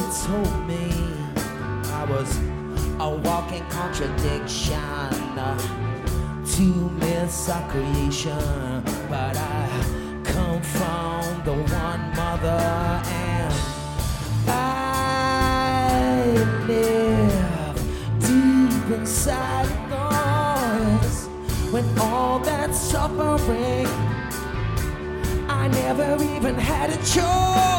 told me I was a walking contradiction to miscreation, but I come from the one mother, and I live deep inside noise. When all that suffering, I never even had a choice.